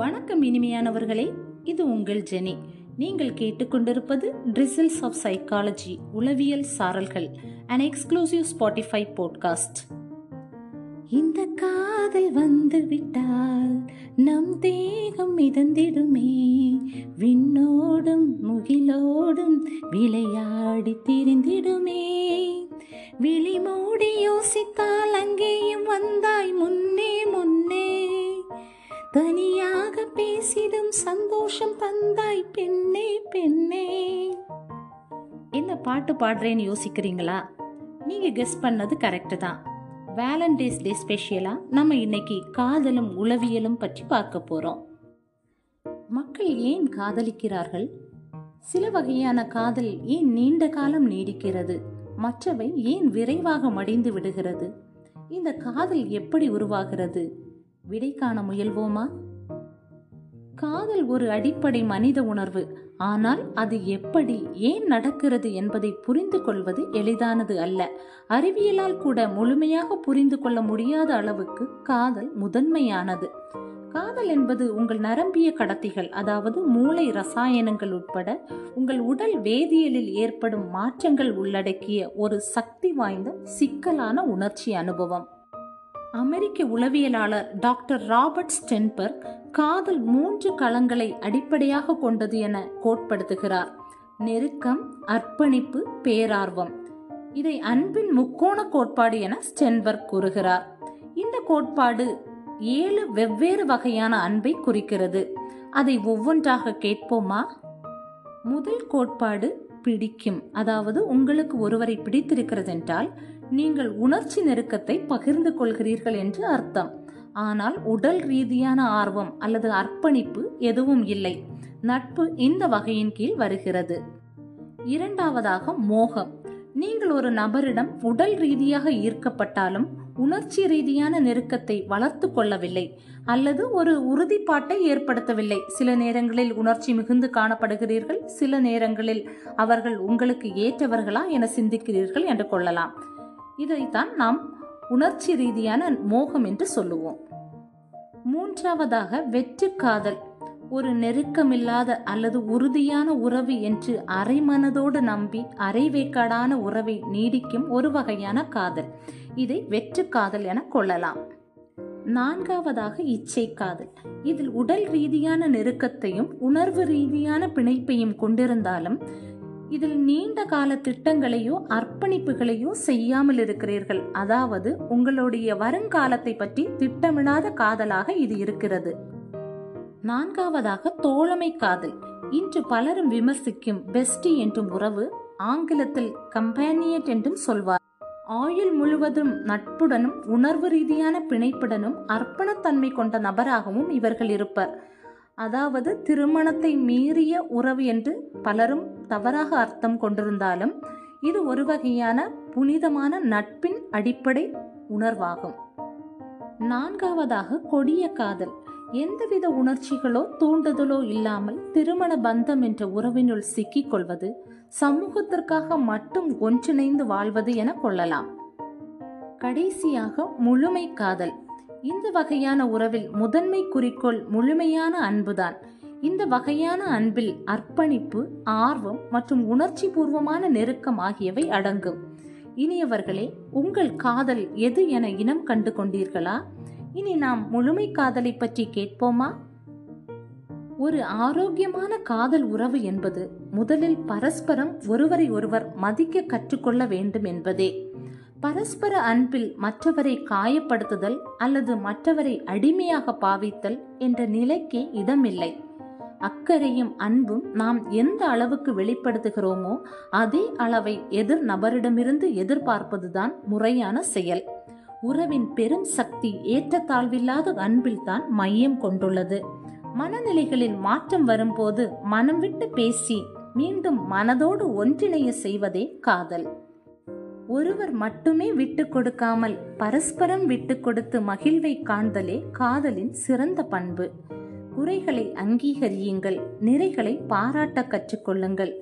வணக்கம் இனிமையானவர்களே, இது உங்கள் ஜெனி. நீங்கள் கேட்டுக்கொண்டிருப்பது ட்ரிசில்ஸ் ஆஃப் சைக்காலஜி உளவியல் சாரல்கள், an exclusive Spotify podcast. இந்த காதல் வந்து விட்டால் நம் தேகம் மிதந்திடுமே, விண்ணோடும் முகிலோடும் விளையாடி திரிந்திடுமே. விழி மூடி யோசித்தால் அங்கேயும் வந்தாய் முன்னே முன்னே, தனியாக பேசிடும் சந்தோஷம் தந்தாய் பெண்ணே பெண்ணே. என்ன பாட்டு பாடுறேன்னு யோசிக்கிறீங்களா? நீங்க கெஸ் பண்ணது கரெக்ட் தான். வேலண்டைன்ஸ் டே ஸ்பெஷலா நம்ம இன்னைக்கு காதலும் உளவியலும் பற்றி பார்க்க போறோம். மக்கள் ஏன் காதலிக்கிறார்கள்? சில வகையான காதல் ஏன் நீண்ட காலம் நீடிக்கிறது? மற்றவை ஏன் விரைவாக மடிந்து விடுகிறது? இந்த காதல் எப்படி உருவாகிறது? விடை காண முயல்வோமா? காதல் ஒரு அடிப்படை மனித உணர்வு. ஆனால் அது எப்படி, ஏன் நடக்கிறது என்பதை புரிந்து கொள்வது எளிதானது அல்ல. அறிவியலால் கூட முழுமையாக புரிந்து கொள்ள முடியாத அளவுக்கு காதல் முதன்மையானது. காதல் என்பது உங்கள் நரம்பிய கடத்திகள், அதாவது மூளை ரசாயனங்கள் உட்பட உங்கள் உடல் வேதியியலில் ஏற்படும் மாற்றங்கள் உள்ளடக்கிய ஒரு சக்தி வாய்ந்த சிக்கலான உணர்ச்சி அனுபவம். அமெரிக்க உளவியலாளர் டாக்டர் ராபர்ட் ஸ்டென்பர்க் காதல் 3 களங்களை அடிப்படையாக கொண்டது என கோட்படுத்துகிறார். நெருக்கம், அர்ப்பணிப்பு, பேரார்வம். இதை அன்பின் முக்கோண கோட்பாடு என ஸ்டென்பர்க் கூறுகிறார். இந்த கோட்பாடு 7 வெவ்வேறு வகையான அன்பை குறிக்கிறது. அதை ஒவ்வொன்றாக கேட்போமா? முதல் கோட்பாடு பிடிக்கும். அதாவது உங்களுக்கு ஒருவரை பிடித்திருக்கிறது என்றால் நீங்கள் உணர்ச்சி நெருக்கத்தை பகிர்ந்து கொள்கிறீர்கள் என்று அர்த்தம். ஆனால் உடல் ரீதியான ஆர்வம் அல்லது அர்ப்பணிப்பு எதுவும் இல்லை. நட்பு இந்த வகையின் கீழ் வருகிறது. இரண்டாவதாக மோகம். நீங்கள் ஒரு நபரிடம் உடல் ரீதியாக ஈர்க்கப்பட்டாலும் உணர்ச்சி ரீதியான நெருக்கத்தை வளர்த்து கொள்ளவில்லை அல்லது ஒரு உறுதிப்பாட்டை ஏற்படுத்தவில்லை. சில நேரங்களில் உணர்ச்சி மிகுந்து காணப்படுகிறீர்கள், சில நேரங்களில் அவர்கள் உங்களுக்கு ஏற்றவர்களா என சிந்திக்கிறீர்கள் என்று கொள்ளலாம். இதைத்தான் நாம் உணர்ச்சி ரீதியான மோகம் என்று சொல்லுவோம். மூன்றாவதாக வெற்று காதல். ஒரு நெருக்கமில்லாத அல்லது உறுதியான உறவு என்று அரை மனதோடு நம்பி அரைவேக்காடான உறவை நீடிக்கும் ஒரு வகையான காதல். இதை வெற்று காதல் என கொள்ளலாம். நான்காவதாக இச்சை காதல். இதில் உடல் ரீதியான நெருக்கத்தையும் உணர்வு ரீதியான பிணைப்பையும் கொண்டிருந்தாலும் இதில் நீண்ட கால திட்டங்களையோ அர்ப்பணிப்புகளையோ செய்யாமல் இருக்கிறீர்கள். அதாவது உங்களுடைய வருங்காலத்தை பற்றி திட்டமிடாத காதலாக இது இருக்கிறது. நான்காவதாக தோழமை காதல். இன்று பலரும் விமர்சிக்கும் பெஸ்டி என்றும் உறவு, ஆங்கிலத்தில் கம்பேனியட் என்றும் சொல்வார். ஆயுள் முழுவதும் நட்புடனும் உணர்வு ரீதியான பிணைப்புடனும் அர்ப்பணத்தன்மை கொண்ட நபராகவும் இவர்கள் இருப்பர். அதாவது திருமணத்தை மீறிய உறவு என்று பலரும் தவறாக அர்த்தம் கொண்டிருந்தாலும் இது ஒரு வகையான புனிதமான நட்பின் அடிப்படை உணர்வாகும். நான்காவதாக கொடிய காதல். எந்தவித உணர்ச்சிகளோ தூண்டுதலோ இல்லாமல் திருமண பந்தம் என்ற உறவினுள் சிக்கிக் கொள்வது, சமூகத்திற்காக மட்டும் ஒன்றிணைந்து வாழ்வது என கொள்ளலாம். கடைசியாக முழுமை காதல். இந்த வகையான உறவில் முதன்மை குறிக்கோள் முழுமையான அன்புதான். இந்த வகையான அன்பில் அர்ப்பணிப்பு, ஆர்வம் மற்றும் உணர்ச்சி பூர்வமான நெருக்கம் ஆகியவை அடங்கும். இனியவர்களே, உங்கள் காதல் எது என இனம் கண்டு கொண்டீர்களா? இனி நாம் முழுமை காதலை பற்றி கேட்போமா? ஒரு ஆரோக்கியமான காதல் உறவு என்பது முதலில் பரஸ்பரம் ஒருவரை ஒருவர் மதிக்க கற்றுக்கொள்ள வேண்டும் என்பதே. பரஸ்பர அன்பில் மற்றவரை காயப்படுத்துதல் அல்லது மற்றவரை அடிமையாக பாவித்தல் என்ற நிலைக்கே இடமில்லை. அக்கறையும் அன்பும் நாம் எந்த அளவுக்கு வெளிப்படுத்துகிறோமோ அதே அளவை எதிர் நபரிடமிருந்து எதிர்பார்ப்பதுதான் முறையான செயல். உறவின் பெரும் சக்தி ஏற்றத்தாழ்வில்லாத அன்பில் தான் மையம் கொண்டுள்ளது. மனநிலைகளில் மாற்றம் வரும்போது மனம் விட்டு பேசி மீண்டும் மனதோடு ஒன்றிணைய செய்வதே காதல். ஒருவர் மட்டுமே விட்டு கொடுக்காமல் பரஸ்பரம் விட்டு கொடுத்து மகிழ்வை காண்தலே காதலின் சிறந்த பண்பு. குறைகளை அங்கீகரியுங்கள், நிறைகளை பாராட்ட கற்றுக்கொள்ளுங்கள்.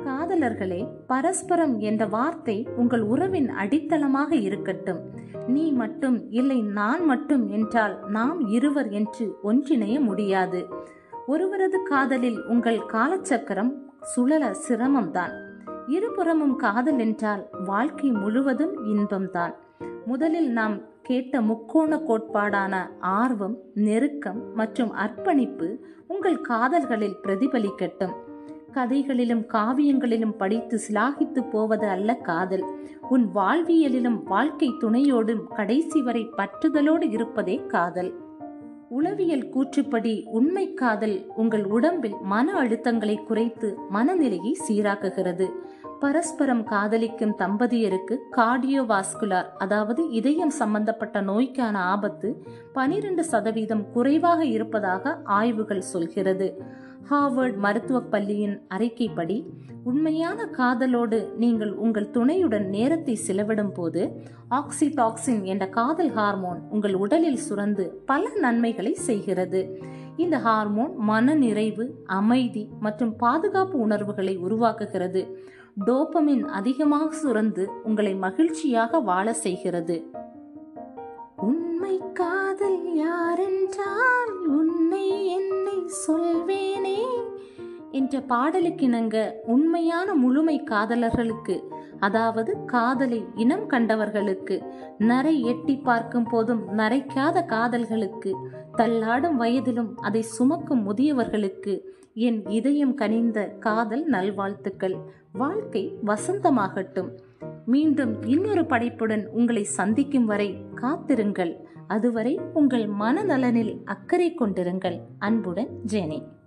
காதலர்களே, பரஸ்பரம் என்ற வார்த்தை உங்கள் உறவின் அடித்தளமாக இருக்கட்டும். நீ மட்டும் இல்லை நான் மட்டும் என்றால் நாம் இருவர் என்று ஒன்றிணைய முடியாது. ஒருவரது காதலில் உங்கள் காலச்சக்கரம் சுழல சிரமம்தான். இருபுறமும் காதல் என்றால் வாழ்க்கை முழுவதும் இன்பம்தான். முதலில் நாம் கேட்ட முக்கோண கோட்பாடான ஆர்வம், நெருக்கம் மற்றும் அர்ப்பணிப்பு உங்கள் காதல்களில் பிரதிபலிக்கட்டும். கதைகளிலும் காவியங்களிலும் படித்து சிலாகித்து போவது அல்ல காதல். உன் வாழ்வியலிலும் வாழ்க்கை துணையோடும் கடைசி வரை பற்றுதலோடு இருப்பதே காதல். உளவியல் கூற்றுப்படி உண்மை காதல் உங்கள் உடம்பில் மன அழுத்தங்களை குறைத்து மனநிலையை சீராக்குகிறது. பரஸ்பரம் காதலிக்கும் தம்பதியருக்கு கார்டியோவாஸ்குலார், அதாவது இதயம் சம்பந்தப்பட்ட நோய்க்கான ஆபத்து 12% குறைவாக இருப்பதாக ஆய்வுகள் சொல்கிறது. ஹார்வர்ட் மருத்துவ பள்ளியின் அறிக்கைப்படி உண்மையான காதலோடு நீங்கள் உங்கள் துணையுடன் நேரத்தை செலவிடும் போது ஆக்சிடாக்சின் என்ற காதல் ஹார்மோன் உங்கள் உடலில் சுரந்து பல நன்மைகளை செய்கிறது. இந்த ஹார்மோன் மன நிறைவு, அமைதி மற்றும் பாதுகாப்பு உணர்வுகளை உருவாக்குகிறது. டோபமின் அதிகமாக சுரந்து உங்களை மகிழ்ச்சியாக வாழ செய்கிறது. உண்மை காதல் யாரென்றால் உன்னை என்னை சொல்வேனே என்ற பாடலுக்கிணங்க உண்மையான முழுமை காதலர்களுக்கு, அதாவது காதலை இனம் கண்டவர்களுக்கு, நரை எட்டி பார்க்கும் போதும் நரைக்காத காதல்களுக்கு, தள்ளாடும் வயதிலும் அதை சுமக்கும் முதியவர்களுக்கு என் இதயம் கனிந்த காதல் நல்வாழ்த்துக்கள். வாழ்க்கை வசந்தமாகட்டும். மீண்டும் இன்னொரு படைப்புடன் உங்களை சந்திக்கும் வரை காத்திருங்கள். அதுவரை உங்கள் மனநலனில் அக்கறை கொண்டிருங்கள். அன்புடன், ஜெனி.